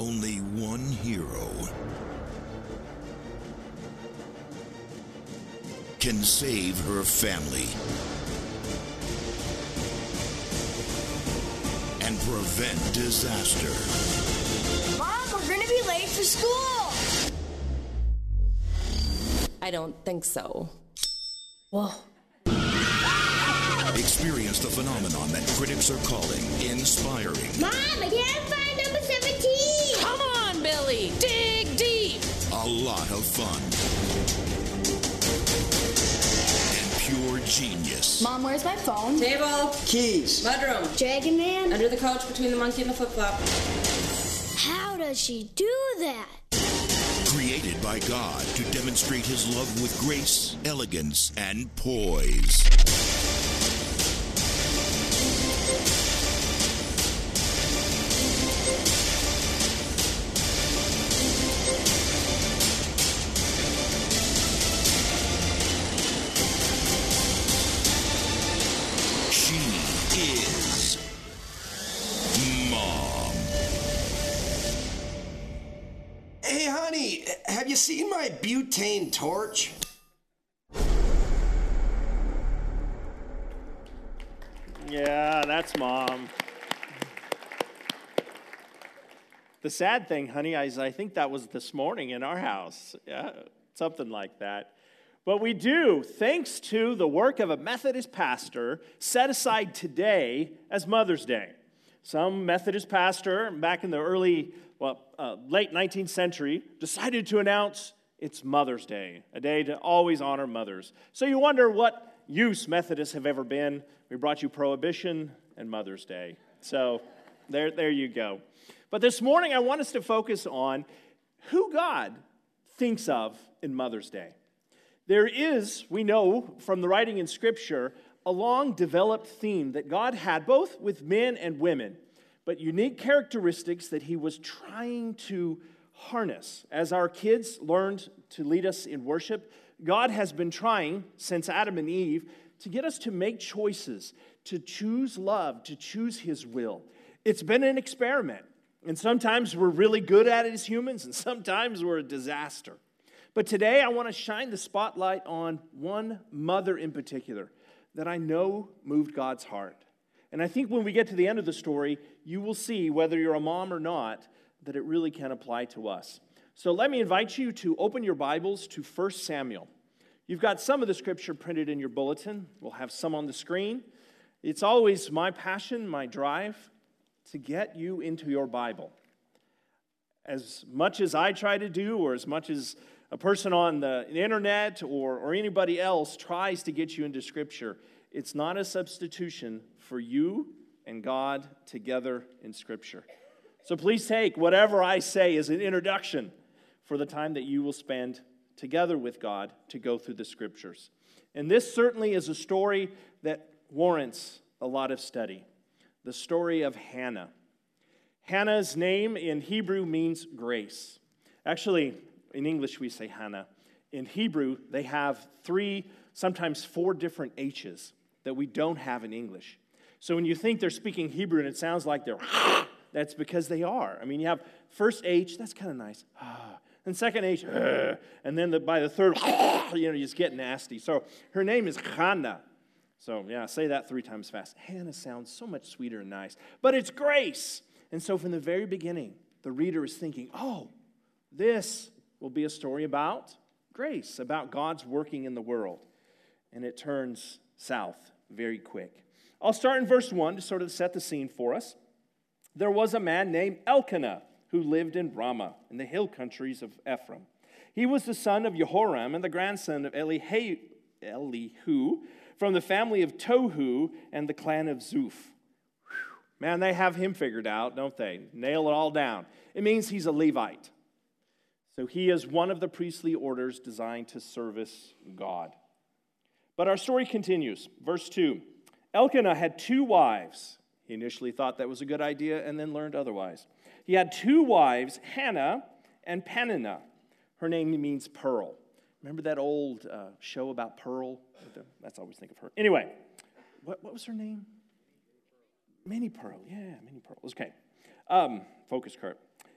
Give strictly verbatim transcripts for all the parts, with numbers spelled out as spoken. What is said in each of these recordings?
Only one hero can save her family and prevent disaster. Mom, we're going to be late for school. I don't think so. Whoa. Experience the phenomenon that critics are calling inspiring. Mom, I can't find number seventeen. Come on, Billy. Dig deep. A lot of fun. And pure genius. Mom, where's my phone? Table. Keys. Mudroom. Dragon Man? Under the couch between the monkey and the flip-flop. How does she do that? Created by God to demonstrate his love with grace, elegance, and poise. Hey, honey, have you seen my butane torch? Yeah, that's Mom. The sad thing, honey, is I think that was this morning in our house. Yeah, something like that. But we do, thanks to the work of a Methodist pastor, set aside today as Mother's Day. Some Methodist pastor back in the early, well, uh, late nineteenth century decided to announce it's Mother's Day, a day to always honor mothers. So you wonder what use Methodists have ever been. We brought you Prohibition and Mother's Day. So there, there you go. But this morning I want us to focus on who God thinks of in Mother's Day. There is, we know from the writing in Scripture, a long-developed theme that God had both with men and women, but unique characteristics that he was trying to harness. As our kids learned to lead us in worship, God has been trying, since Adam and Eve, to get us to make choices, to choose love, to choose his will. It's been an experiment, and sometimes we're really good at it as humans, and sometimes we're a disaster. But today I want to shine the spotlight on one mother in particular that I know moved God's heart. And I think when we get to the end of the story, you will see, whether you're a mom or not, that it really can apply to us. So let me invite you to open your Bibles to First Samuel. You've got some of the scripture printed in your bulletin. We'll have some on the screen. It's always my passion, my drive, to get you into your Bible. As much as I try to do, or as much as a person on the internet or, or anybody else tries to get you into Scripture, it's not a substitution for you and God together in Scripture. So please take whatever I say as an introduction for the time that you will spend together with God to go through the Scriptures. And this certainly is a story that warrants a lot of study. The story of Hannah. Hannah's name in Hebrew means grace. Actually, in English we say Hannah. In Hebrew, they have three, sometimes four different H's that we don't have in English. So when you think they're speaking Hebrew and it sounds like they're, that's because they are. I mean, you have first H, that's kind of nice. And second H, and then the, by the third, you know, you just get nasty. So her name is Hannah. So yeah, say that three times fast. Hannah sounds so much sweeter and nice. But it's grace. And so from the very beginning, the reader is thinking, oh, this will be a story about grace, about God's working in the world. And it turns south very quick. I'll start in verse one to sort of set the scene for us. There was a man named Elkanah who lived in Ramah, in the hill countries of Ephraim. He was the son of Jehoram and the grandson of Elihu, Elihu from the family of Tohu and the clan of Zuph. Man, they have him figured out, don't they? Nail it all down. It means he's a Levite. So he is one of the priestly orders designed to service God. But our story continues. Verse two. Elkanah had two wives. He initially thought that was a good idea and then learned otherwise. He had two wives, Hannah and Peninnah. Her name means pearl. Remember that old uh, show about Pearl? That's always think of her. Anyway, what, what was her name? Minnie Pearl. Yeah, Minnie Pearl. Okay. Um, focus, Kurt.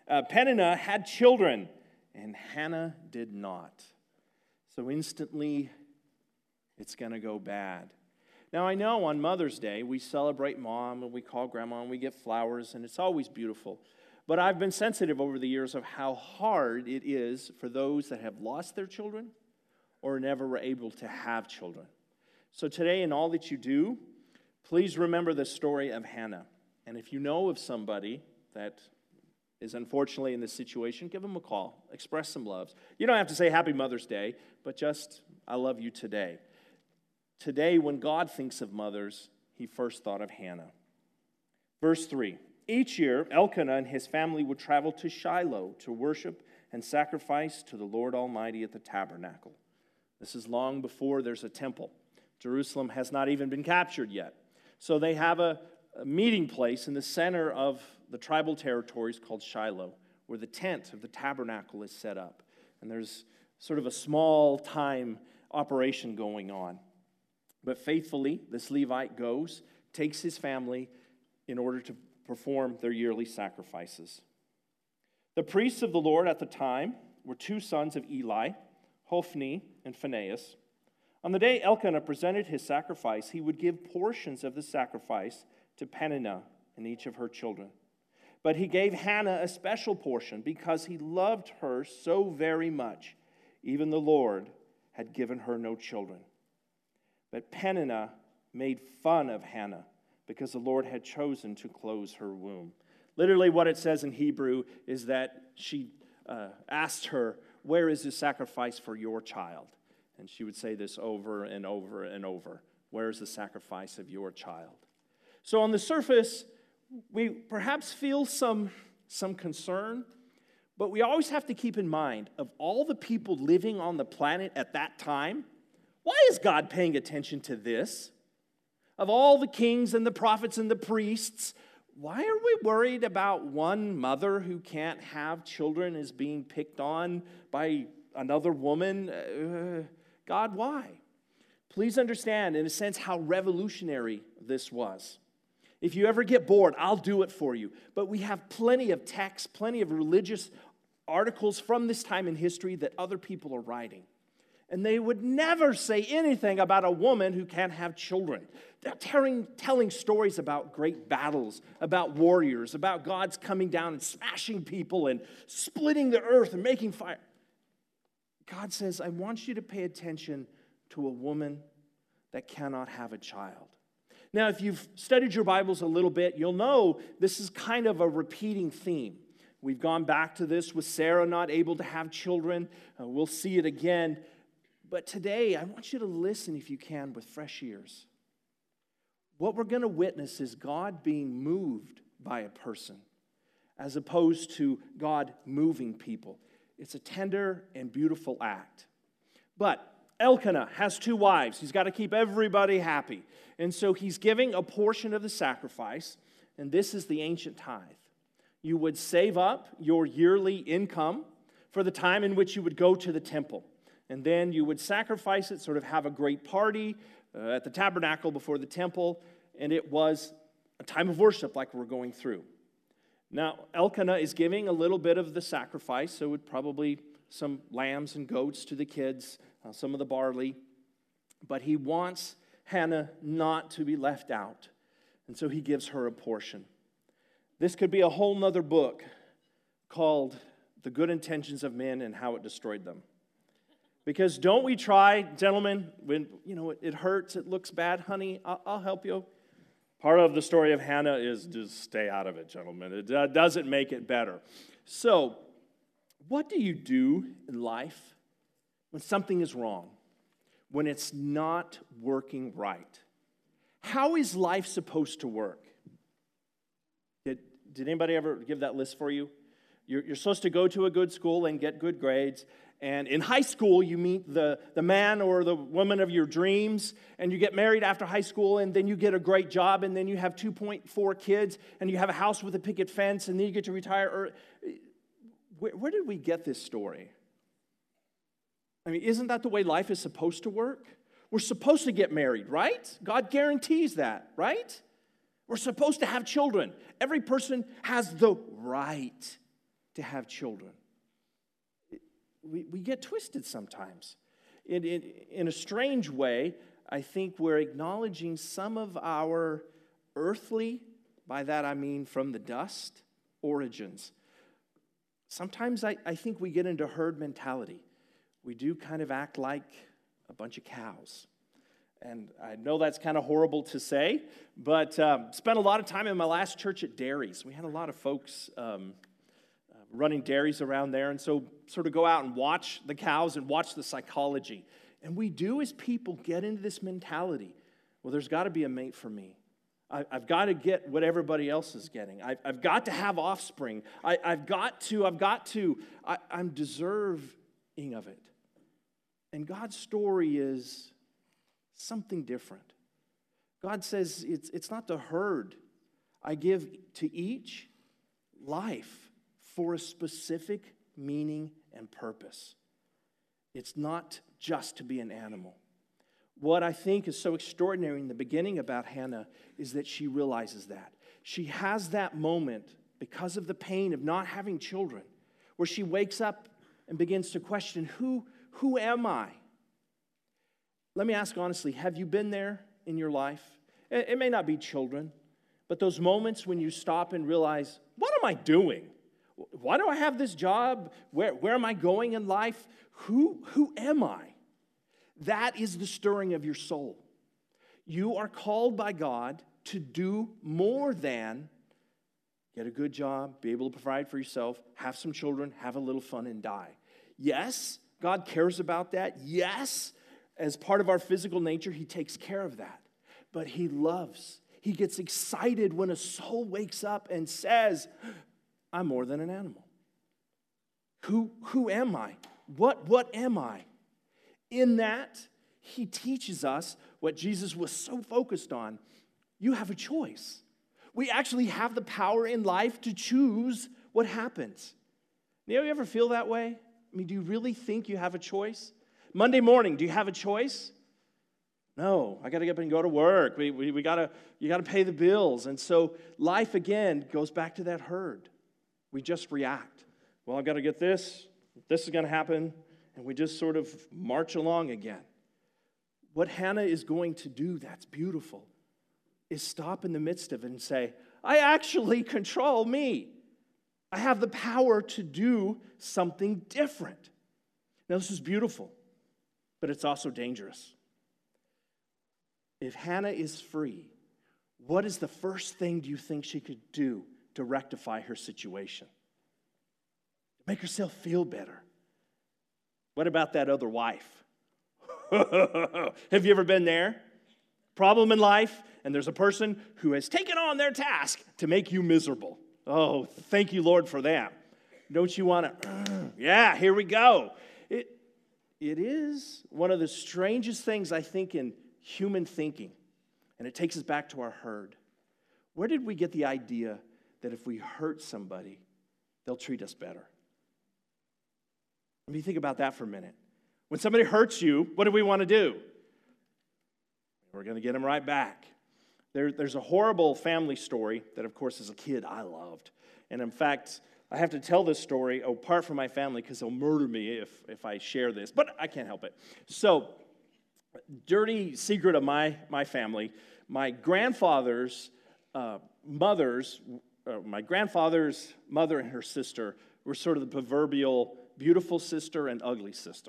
Uh, Peninnah had children, and Hannah did not. So instantly, it's going to go bad. Now, I know on Mother's Day, we celebrate Mom, and we call Grandma, and we get flowers, and it's always beautiful. But I've been sensitive over the years of how hard it is for those that have lost their children or never were able to have children. So today, in all that you do, please remember the story of Hannah. And if you know of somebody that is unfortunately in this situation, give them a call. Express some love. You don't have to say Happy Mother's Day, but just, I love you today. Today, when God thinks of mothers, he first thought of Hannah. Verse three, each year, Elkanah and his family would travel to Shiloh to worship and sacrifice to the Lord Almighty at the tabernacle. This is long before there's a temple. Jerusalem has not even been captured yet. So they have a, a meeting place in the center of the tribal territories called Shiloh, where the tent of the tabernacle is set up. And there's sort of a small time operation going on. But faithfully, this Levite goes, takes his family in order to perform their yearly sacrifices. The priests of the Lord at the time were two sons of Eli, Hophni and Phinehas. On the day Elkanah presented his sacrifice, he would give portions of the sacrifice to Peninnah and each of her children. But he gave Hannah a special portion because he loved her so very much. Even the Lord had given her no children. But Peninnah made fun of Hannah because the Lord had chosen to close her womb. Literally what it says in Hebrew is that she uh, asked her, where is the sacrifice for your child? And she would say this over and over and over. Where is the sacrifice of your child? So on the surface, we perhaps feel some, some concern, but we always have to keep in mind, of all the people living on the planet at that time, why is God paying attention to this? Of all the kings and the prophets and the priests, why are we worried about one mother who can't have children is being picked on by another woman? Uh, God, why? Please understand, in a sense, how revolutionary this was. If you ever get bored, I'll do it for you. But we have plenty of texts, plenty of religious articles from this time in history that other people are writing. And they would never say anything about a woman who can't have children. They're telling, telling stories about great battles, about warriors, about God's coming down and smashing people and splitting the earth and making fire. God says, I want you to pay attention to a woman that cannot have a child. Now, if you've studied your Bibles a little bit, you'll know this is kind of a repeating theme. We've gone back to this with Sarah not able to have children. Uh, we'll see it again. But today, I want you to listen, if you can, with fresh ears. What we're going to witness is God being moved by a person, as opposed to God moving people. It's a tender and beautiful act. But Elkanah has two wives. He's got to keep everybody happy. And so he's giving a portion of the sacrifice, and this is the ancient tithe. You would save up your yearly income for the time in which you would go to the temple. And then you would sacrifice it, sort of have a great party uh, at the tabernacle before the temple, and it was a time of worship like we're going through. Now, Elkanah is giving a little bit of the sacrifice, so it would probably some lambs and goats to the kids, uh, some of the barley, but he wants Hannah not to be left out, and so he gives her a portion. This could be a whole nother book called The Good Intentions of Men and How It Destroyed Them. Because don't we try, gentlemen, when, you know, it, it hurts, it looks bad, honey, I'll, I'll help you. Part of the story of Hannah is just stay out of it, gentlemen. It uh, doesn't make it better. So, what do you do in life when something is wrong, when it's not working right? How is life supposed to work? Did, did anybody ever give that list for you? You're, you're supposed to go to a good school and get good grades. And in high school, you meet the, the man or the woman of your dreams, and you get married after high school, and then you get a great job, and then you have two point four kids, and you have a house with a picket fence, and then you get to retire. Or, where, where did we get this story? I mean, isn't that the way life is supposed to work? We're supposed to get married, right? God guarantees that, right? We're supposed to have children. Every person has the right to have children. We, we get twisted sometimes. In, in, in a strange way, I think we're acknowledging some of our earthly, by that I mean from the dust, origins. Sometimes I, I think we get into herd mentality. We do kind of act like a bunch of cows. And I know that's kind of horrible to say, but um, spent a lot of time in my last church at dairies. We had a lot of folks um, uh, running dairies around there, and so sort of go out and watch the cows and watch the psychology. And we do as people get into this mentality, well, there's got to be a mate for me. I, I've got to get what everybody else is getting. I, I've got to have offspring. I, I've got to, I've got to, I, I'm deserving of it. And God's story is something different. God says it's, it's not the herd. I give to each life for a specific meaning and purpose. It's not just to be an animal. What I think is so extraordinary in the beginning about Hannah is that she realizes that. She has that moment because of the pain of not having children, where she wakes up and begins to question, who, who am I? Let me ask honestly, have you been there in your life? It, it may not be children, but those moments when you stop and realize, what am I doing? Why do I have this job? Where, where am I going in life? Who, who am I? That is the stirring of your soul. You are called by God to do more than get a good job, be able to provide for yourself, have some children, have a little fun, and die. Yes, God cares about that. Yes, as part of our physical nature, He takes care of that. But He loves. He gets excited when a soul wakes up and says, I'm more than an animal. Who, who am I? What, what am I? In that, He teaches us what Jesus was so focused on. You have a choice. We actually have the power in life to choose what happens. Now, you ever feel that way? I mean, do you really think you have a choice? Monday morning, do you have a choice? No, I got to get up and go to work. We, we, we gotta, you got to pay the bills. And so life, again, goes back to that herd. We just react. Well, I've got to get this. This is going to happen. And we just sort of march along again. What Hannah is going to do that's beautiful is stop in the midst of it and say, I actually control me. I have the power to do something different. Now, this is beautiful, but it's also dangerous. If Hannah is free, what is the first thing do you think she could do to rectify her situation? Make herself feel better. What about that other wife? Have you ever been there? Problem in life, and there's a person who has taken on their task to make you miserable. Oh, thank you, Lord, for that. Don't you want to, uh, yeah, here we go. It, it is one of the strangest things, I think, in human thinking, and it takes us back to our herd. Where did we get the idea that if we hurt somebody, they'll treat us better? Let me think about that for a minute. When somebody hurts you, what do we want to do? We're going to get them right back. There, there's a horrible family story that, of course, as a kid, I loved. And in fact, I have to tell this story apart from my family because they'll murder me if, if I share this. But I can't help it. So, dirty secret of my, my family, my grandfather's uh, mother's, uh, my grandfather's mother and her sister were sort of the proverbial beautiful sister and ugly sister.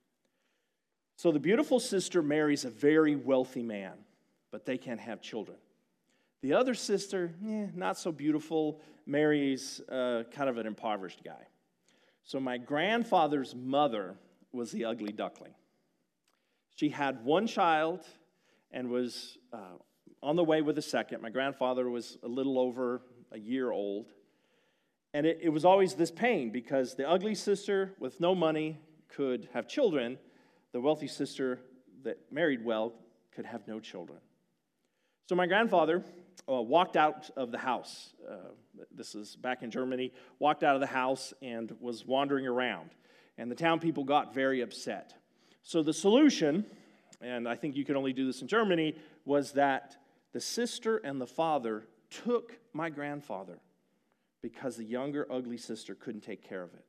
So the beautiful sister marries a very wealthy man, but they can't have children. The other sister, eh, not so beautiful, marries uh, kind of an impoverished guy. So my grandfather's mother was the ugly duckling. She had one child and was uh, on the way with a second. My grandfather was a little over a year old. And it, it was always this pain because the ugly sister with no money could have children. The wealthy sister that married well could have no children. So my grandfather uh, walked out of the house. Uh, this is back in Germany. Walked out of the house and was wandering around. And the town people got very upset. So the solution, and I think you can only do this in Germany, was that the sister and the father took my grandfather because the younger, ugly sister couldn't take care of it.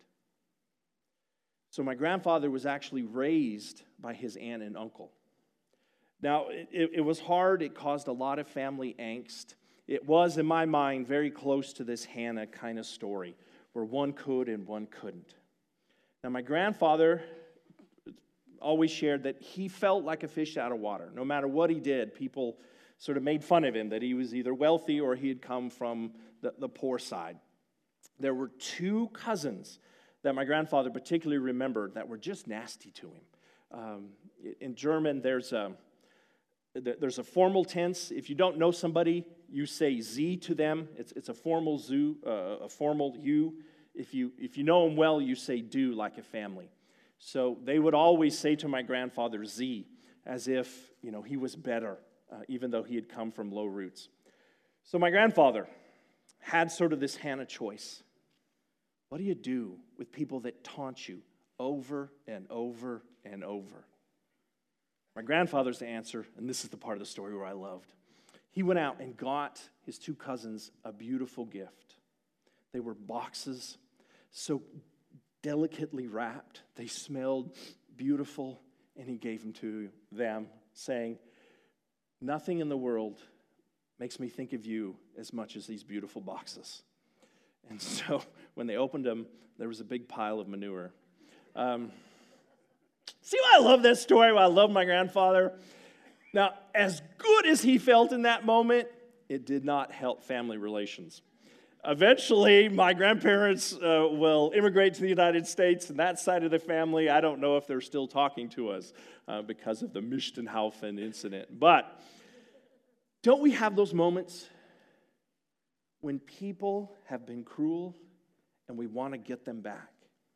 So my grandfather was actually raised by his aunt and uncle. Now, it, it was hard. It caused a lot of family angst. It was, in my mind, very close to this Hannah kind of story, where one could and one couldn't. Now, my grandfather always shared that he felt like a fish out of water. No matter what he did, people sort of made fun of him, that he was either wealthy or he had come from the, the poor side. There were two cousins that my grandfather particularly remembered that were just nasty to him. Um, in German, there's a, there's a formal tense. If you don't know somebody, you say Sie to them. It's, it's a formal zu, uh, a formal you. If you, if you know them well, you say du like a family. So they would always say to my grandfather Sie, as if, you know, he was better, uh, even though he had come from low roots. So my grandfather had sort of this Hannah choice. What do you do with people that taunt you over and over and over? My grandfather's answer, and this is the part of the story where I loved, he went out and got his two cousins a beautiful gift. They were boxes so delicately wrapped. They smelled beautiful, and he gave them to them, saying, nothing in the world makes me think of you as much as these beautiful boxes. And so when they opened them, there was a big pile of manure. Um, see why I love this story, why I love my grandfather? Now, as good as he felt in that moment, it did not help family relations. Eventually, my grandparents uh, will immigrate to the United States, and that side of the family, I don't know if they're still talking to us uh, because of the Michtenhaufen incident. But don't we have those moments when people have been cruel and we want to get them back?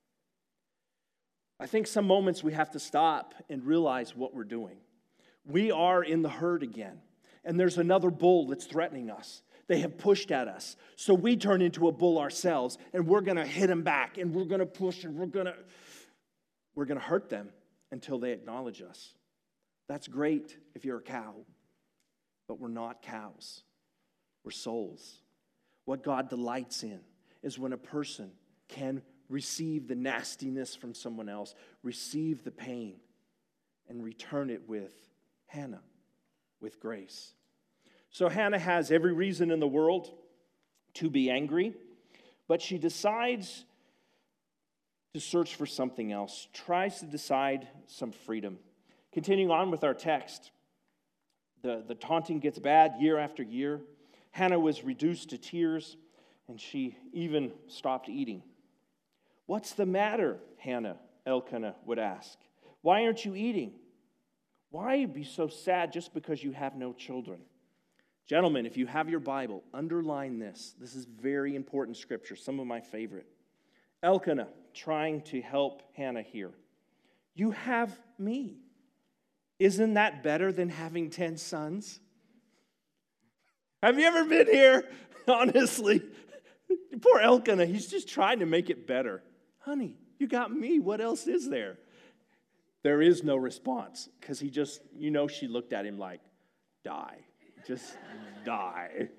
I think some moments we have to stop and realize what we're doing. We are in the herd again, and there's another bull that's threatening us. They have pushed at us, so we turn into a bull ourselves, and we're going to hit them back, and we're going to push, and we're going to we're going to hurt them until they acknowledge us. That's great if you're a cow, but we're not cows. We're souls. What God delights in is when a person can receive the nastiness from someone else, receive the pain, and return it with Hannah, with grace. So Hannah has every reason in the world to be angry, but she decides to search for something else, tries to decide some freedom. Continuing on with our text, the, the taunting gets bad year after year. Hannah was reduced to tears, and she even stopped eating. What's the matter, Hannah? Elkanah would ask. Why aren't you eating? Why be so sad just because you have no children? Gentlemen, if you have your Bible, underline this. This is very important scripture, some of my favorite. Elkanah trying to help Hannah here. You have me. Isn't that better than having ten sons? Have you ever been here? Honestly, poor Elkanah, he's just trying to make it better. Honey, you got me. What else is there? There is no response because he just, you know, she looked at him like, die. Just die.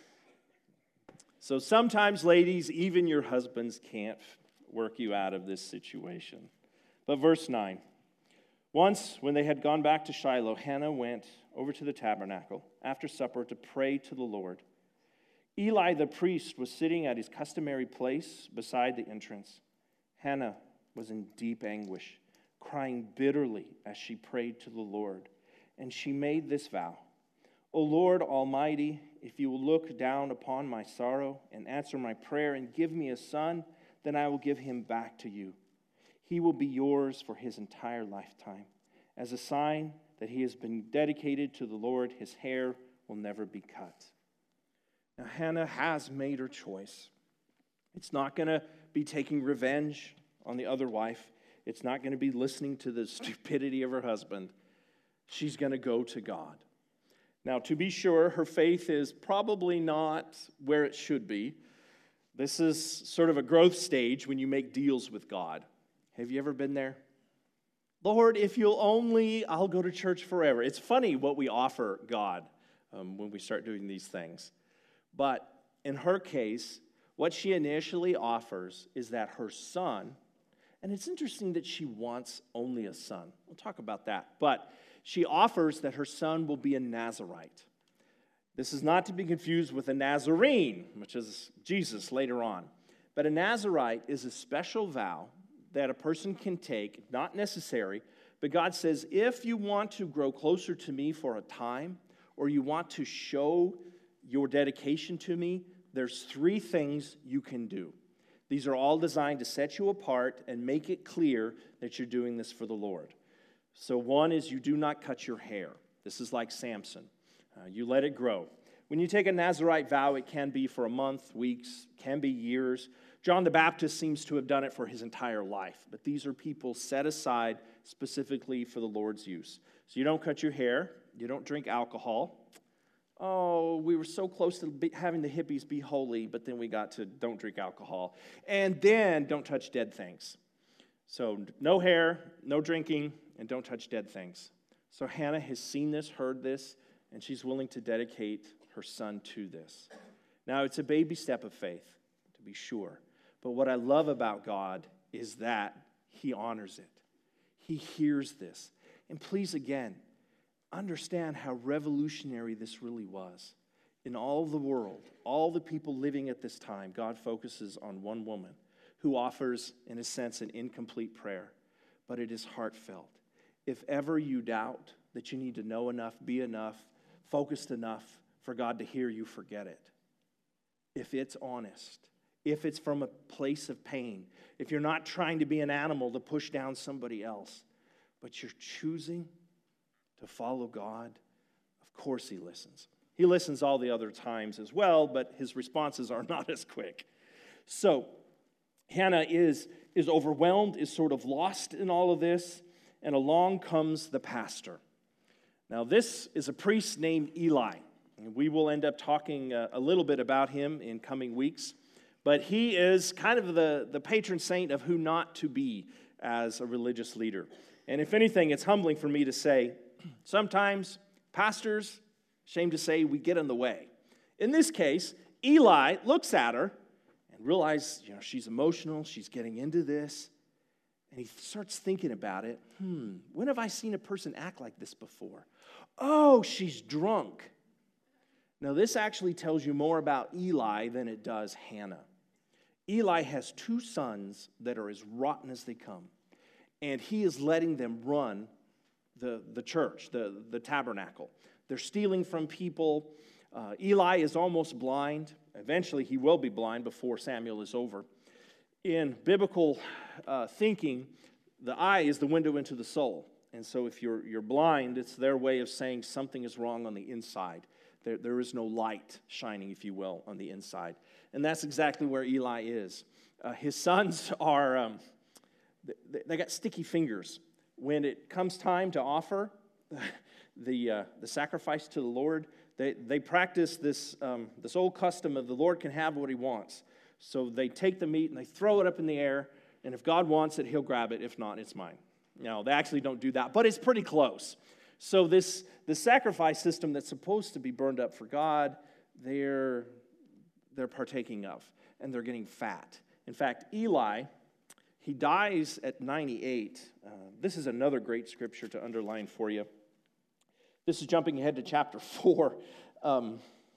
So sometimes, ladies, even your husbands can't work you out of this situation. But verse nine. Once, when they had gone back to Shiloh, Hannah went over to the tabernacle after supper to pray to the Lord. Eli the priest was sitting at his customary place beside the entrance. Hannah was in deep anguish, crying bitterly as she prayed to the Lord. And she made this vow. O Lord Almighty, if you will look down upon my sorrow and answer my prayer and give me a son, then I will give him back to you. He will be yours for his entire lifetime. As a sign that he has been dedicated to the Lord, his hair will never be cut. Now, Hannah has made her choice. It's not going to be taking revenge on the other wife. It's not going to be listening to the stupidity of her husband. She's going to go to God. Now, to be sure, her faith is probably not where it should be. This is sort of a growth stage when you make deals with God. Have you ever been there? Lord, if you'll only, I'll go to church forever. It's funny what we offer God um, when we start doing these things. But in her case, What she initially offers is that her son, and it's interesting that she wants only a son. We'll talk about that. But she offers that her son will be a Nazirite. This is not to be confused with a Nazarene, which is Jesus later on. But a Nazirite is a special vow that a person can take, not necessary, but God says, if you want to grow closer to me for a time, or you want to show your dedication to me, there's three things you can do. These are all designed to set you apart and make it clear that you're doing this for the Lord. So one is you do not cut your hair. This is like Samson. Uh, you let it grow. When you take a Nazirite vow, it can be for a month, weeks, can be years. John the Baptist seems to have done it for his entire life. But these are people set aside specifically for the Lord's use. So you don't cut your hair. You don't drink alcohol. Oh, we were so close to be, having the hippies be holy, but then we got to don't drink alcohol. And then don't touch dead things. So no hair, no drinking, and don't touch dead things. So Hannah has seen this, heard this, and she's willing to dedicate her son to this. Now, it's a baby step of faith, to be sure. But what I love about God is that he honors it. He hears this. And please, again, understand how revolutionary this really was. In all the world, all the people living at this time, God focuses on one woman who offers, in a sense, an incomplete prayer. But it is heartfelt. If ever you doubt that you need to know enough, be enough, focused enough for God to hear you, forget it. If it's honest, if it's from a place of pain, if you're not trying to be an animal to push down somebody else, but you're choosing to follow God, of course he listens. He listens all the other times as well, but his responses are not as quick. So Hannah is, is overwhelmed, is sort of lost in all of this, and along comes the pastor. Now this is a priest named Eli, and we will end up talking a, a little bit about him in coming weeks, but he is kind of the, the patron saint of who not to be as a religious leader. And if anything, it's humbling for me to say, sometimes pastors, shame to say, we get in the way. In this case, Eli looks at her and realizes, you know, she's emotional, she's getting into this, and he starts thinking about it. Hmm, when have I seen a person act like this before? Oh, she's drunk. Now, this actually tells you more about Eli than it does Hannah. Eli has two sons that are as rotten as they come, and he is letting them run the, the church, the, the tabernacle. They're stealing from people. Uh, Eli is almost blind. Eventually, he will be blind before Samuel is over. In biblical uh, thinking, the eye is the window into the soul. And so if you're, you're blind, it's their way of saying something is wrong on the inside. There, there is no light shining, if you will, on the inside. And that's exactly where Eli is. Uh, his sons are, um, they, they got sticky fingers. When it comes time to offer the uh, the sacrifice to the Lord, they, they practice this, um, this old custom of the Lord can have what he wants. So they take the meat and they throw it up in the air, and if God wants it, he'll grab it. If not, it's mine. No, they actually don't do that, but it's pretty close. So this, this sacrifice system that's supposed to be burned up for God, they're, they're partaking of, and they're getting fat. In fact, Eli, he dies at ninety-eight. Uh, this is another great scripture to underline for you. This is jumping ahead to chapter four. Um,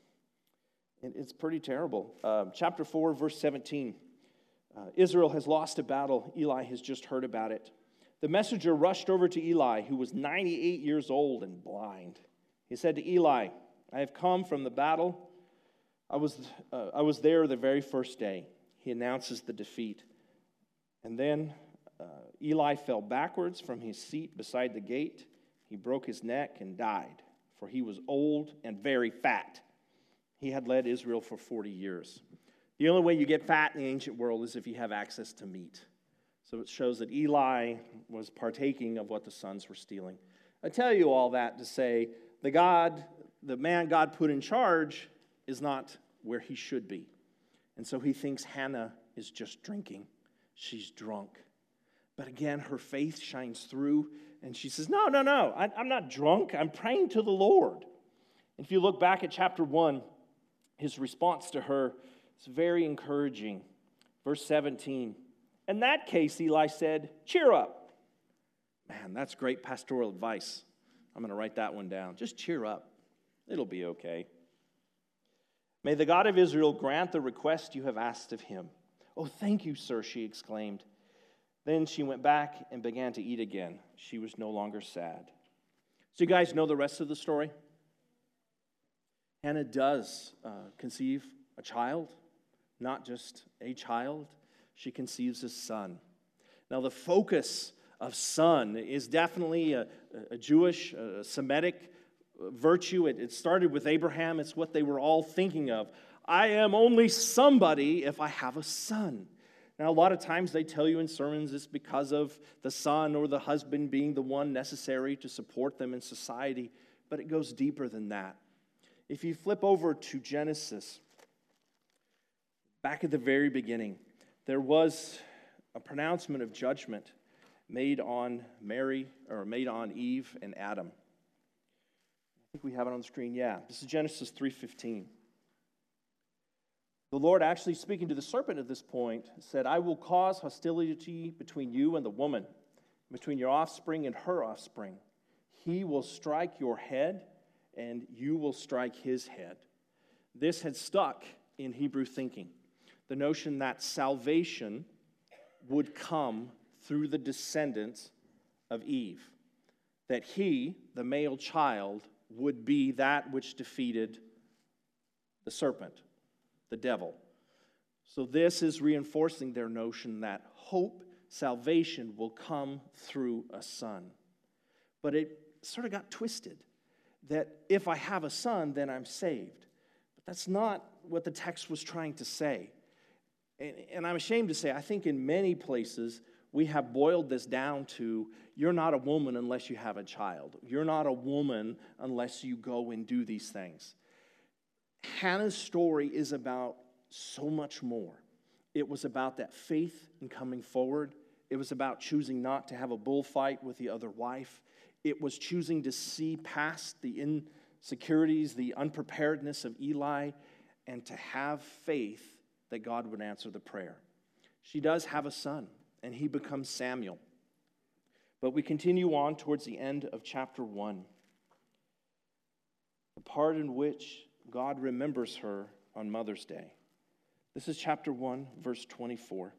and it's pretty terrible. Uh, chapter four, verse seventeen. Uh, Israel has lost a battle. Eli has just heard about it. The messenger rushed over to Eli, who was ninety-eight years old and blind. He said to Eli, I have come from the battle. I was, uh, I was there the very first day. He announces the defeat. And then uh, Eli fell backwards from his seat beside the gate. He broke his neck and died, for he was old and very fat. He had led Israel for forty years. The only way you get fat in the ancient world is if you have access to meat. So it shows that Eli was partaking of what the sons were stealing. I tell you all that to say the God, the man God put in charge is not where he should be. And so he thinks Hannah is just drinking. She's drunk. But again, her faith shines through, and she says, no, no, no, I, I'm not drunk. I'm praying to the Lord. And if you look back at chapter one, his response to her It's very encouraging. Verse seventeen. In that case, Eli said, cheer up. Man, that's great pastoral advice. I'm going to write that one down. Just cheer up. It'll be okay. May the God of Israel grant the request you have asked of him. Oh, thank you, sir, she exclaimed. Then she went back and began to eat again. She was no longer sad. So you guys know the rest of the story? Hannah does uh, conceive a child, not just a child. She conceives a son. Now, the focus of son is definitely a, a Jewish, a Semitic virtue. It, it started with Abraham. It's what they were all thinking of. I am only somebody if I have a son. Now, a lot of times they tell you in sermons it's because of the son or the husband being the one necessary to support them in society, but it goes deeper than that. If you flip over to Genesis, back at the very beginning, there was a pronouncement of judgment made on Mary, or made on Eve and Adam. I think we have it on the screen. Yeah, this is Genesis three fifteen. The Lord, actually speaking to the serpent at this point, said, I will cause hostility between you and the woman, between your offspring and her offspring. He will strike your head, and you will strike his head. This had stuck in Hebrew thinking. The notion that salvation would come through the descendants of Eve. That he, the male child, would be that which defeated the serpent, the devil. So this is reinforcing their notion that hope, salvation will come through a son. But it sort of got twisted. That if I have a son, then I'm saved. But that's not what the text was trying to say. And, and I'm ashamed to say, I think in many places we have boiled this down to, you're not a woman unless you have a child. You're not a woman unless you go and do these things. Hannah's story is about so much more. It was about that faith in coming forward. It was about choosing not to have a bullfight with the other wife. It was choosing to see past the insecurities, the unpreparedness of Eli, and to have faith that God would answer the prayer. She does have a son, and he becomes Samuel. But we continue on towards the end of chapter one, the part in which God remembers her on Mother's Day. This is chapter one, verse twenty-four.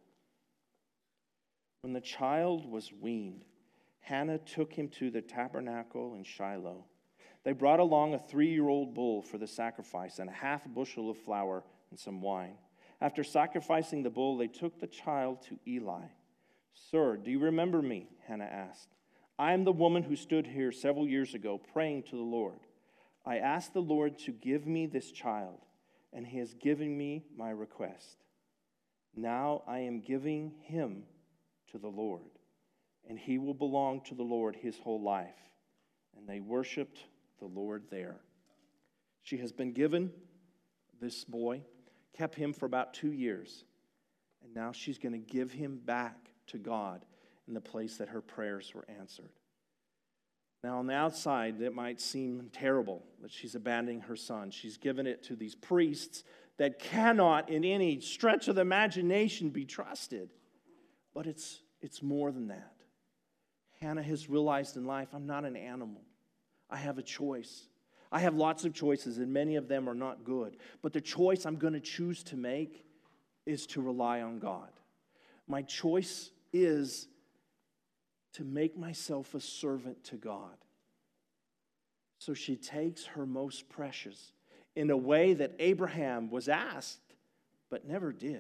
When the child was weaned, Hannah took him to the tabernacle in Shiloh. They brought along a three-year-old bull for the sacrifice and a half bushel of flour and some wine. After sacrificing the bull, they took the child to Eli. Sir, do you remember me? Hannah asked. I am the woman who stood here several years ago praying to the Lord. I asked the Lord to give me this child, and he has given me my request. Now I am giving him to the Lord, and he will belong to the Lord his whole life. And they worshiped the Lord there. She has been given this boy, kept him for about two years, and now she's going to give him back to God in the place that her prayers were answered. Now, on the outside, it might seem terrible that she's abandoning her son. She's given it to these priests that cannot, in any stretch of the imagination, be trusted. But it's, it's more than that. Hannah has realized in life, I'm not an animal. I have a choice. I have lots of choices, and many of them are not good. But the choice I'm going to choose to make is to rely on God. My choice is to make myself a servant to God. So she takes her most precious in a way that Abraham was asked, but never did.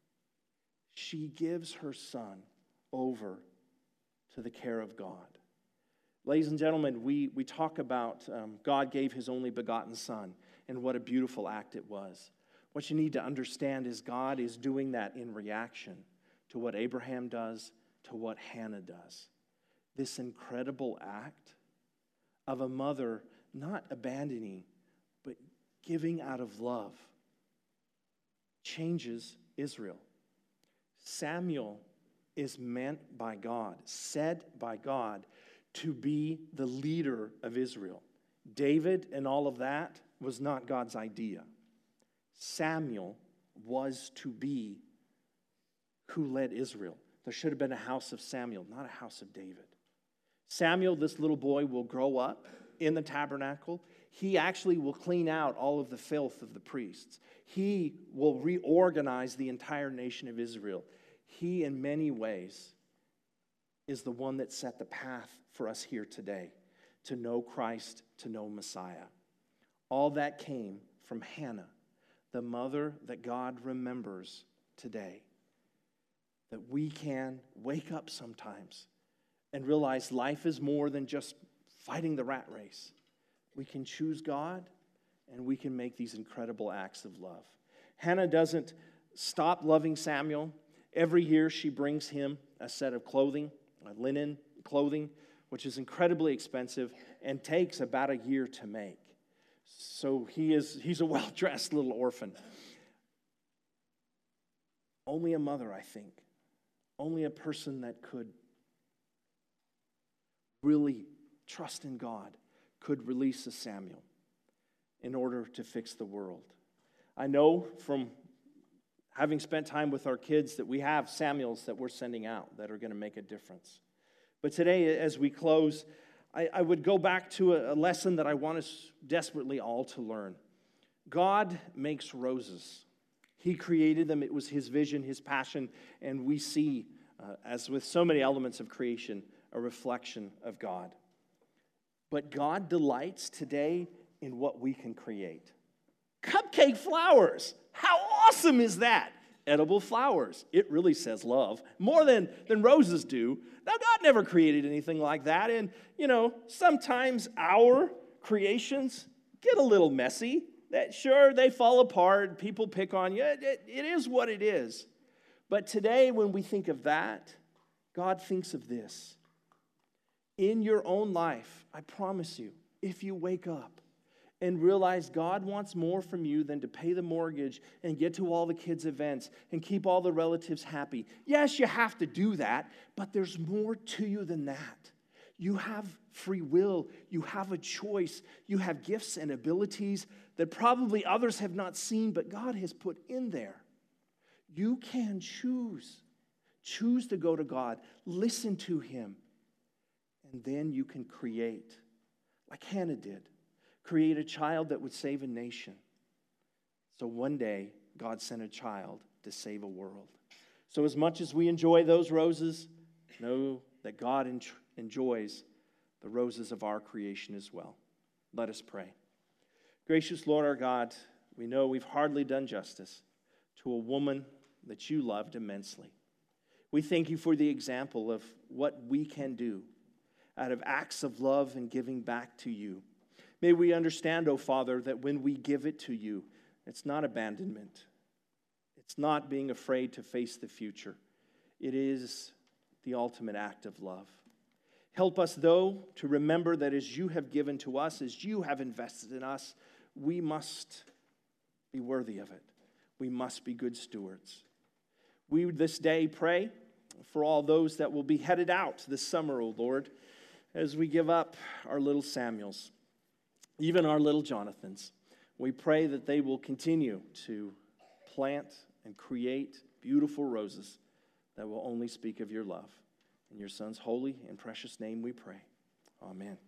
She gives her son over to the care of God. Ladies and gentlemen, we, we talk about um, God gave his only begotten son, and what a beautiful act it was. What you need to understand is God is doing that in reaction to what Abraham does, to what Hannah does. This incredible act of a mother not abandoning, but giving out of love changes Israel. Samuel is meant by God, said by God, to be the leader of Israel. David and all of that was not God's idea. Samuel was to be who led Israel. There should have been a house of Samuel, not a house of David. Samuel, this little boy, will grow up in the tabernacle. He actually will clean out all of the filth of the priests. He will reorganize the entire nation of Israel. He, in many ways, is the one that set the path for us here today to know Christ, to know Messiah. All that came from Hannah, the mother that God remembers today. That we can wake up sometimes and realize life is more than just fighting the rat race. We can choose God, and we can make these incredible acts of love. Hannah doesn't stop loving Samuel. Every year she brings him a set of clothing, a linen clothing, which is incredibly expensive and takes about a year to make. So he is he's a well-dressed little orphan. Only a mother, I think, only a person that could really trust in God could release a Samuel in order to fix the world. I know from having spent time with our kids that we have Samuels that we're sending out that are going to make a difference. But today, as we close, I, I would go back to a, a lesson that I want us desperately all to learn. God makes roses. He created them. It was his vision, his passion, and we see, uh, as with so many elements of creation, a reflection of God. But God delights today in what we can create. Cupcake flowers. How awesome is that? Edible flowers. It really says love more than, than roses do. Now, God never created anything like that. And, you know, sometimes our creations get a little messy. That sure, they fall apart. People pick on you. It, it, it is what it is. But today, when we think of that, God thinks of this. In your own life, I promise you, if you wake up and realize God wants more from you than to pay the mortgage and get to all the kids' events and keep all the relatives happy. Yes, you have to do that, but there's more to you than that. You have free will. You have a choice. You have gifts and abilities that probably others have not seen, but God has put in there. You can choose. Choose to go to God. Listen to him. And then you can create, like Hannah did, create a child that would save a nation. So one day, God sent a child to save a world. So as much as we enjoy those roses, know that God en- enjoys the roses of our creation as well. Let us pray. Gracious Lord our God, we know we've hardly done justice to a woman that you loved immensely. We thank you for the example of what we can do out of acts of love and giving back to you. May we understand, O Father, that when we give it to you, it's not abandonment. It's not being afraid to face the future. It is the ultimate act of love. Help us, though, to remember that as you have given to us, as you have invested in us, we must be worthy of it. We must be good stewards. We this day pray for all those that will be headed out this summer, O Lord, as we give up our little Samuels, even our little Jonathans. We pray that they will continue to plant and create beautiful roses that will only speak of your love. In your Son's holy and precious name we pray. Amen.